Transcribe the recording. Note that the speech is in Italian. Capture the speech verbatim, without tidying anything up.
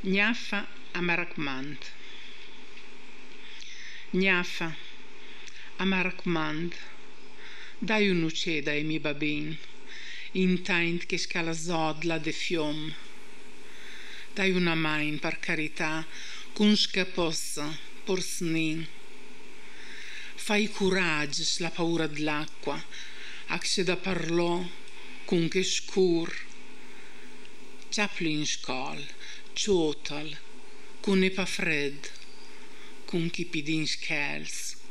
Gnaffa a Maracmand. Gnaffa a Maracmand, dai un ucceda ai mi babin, intaint che scala zodla de fiom. Dai una main, per carità, cun scapossa, porsnin. Fai coraggio la paura dell'acqua, ac se da parlò, cun che scur. Ciapli in scol, ciotal, cun ne pa fred, cun chi pidin schels,